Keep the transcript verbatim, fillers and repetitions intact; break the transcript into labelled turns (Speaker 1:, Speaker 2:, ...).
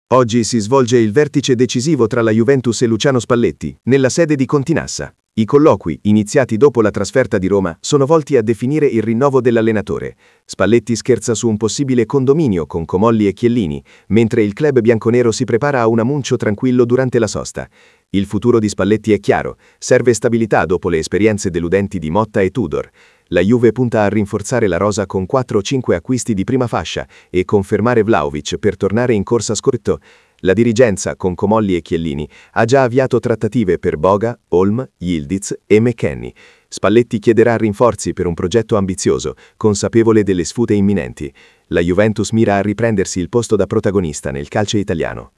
Speaker 1: Oggi si svolge il vertice decisivo tra la Juventus e Luciano Spalletti, nella sede di Continassa. I colloqui, iniziati dopo la trasferta di Roma, sono volti a definire il rinnovo dell'allenatore. Spalletti scherza su un possibile condominio con Comolli e Chiellini, mentre il club bianconero si prepara a un annuncio tranquillo durante la sosta. Il futuro di Spalletti è chiaro, serve stabilità dopo le esperienze deludenti di Motta e Tudor. La Juve punta a rinforzare la rosa con quattro cinque acquisti di prima fascia e confermare Vlahovic per tornare in corsa scudetto. La dirigenza, con Comolli e Chiellini, ha già avviato trattative per Boga, Holm, Yildiz e McKennie. Spalletti chiederà rinforzi per un progetto ambizioso, consapevole delle sfide imminenti. La Juventus mira a riprendersi il posto da protagonista nel calcio italiano.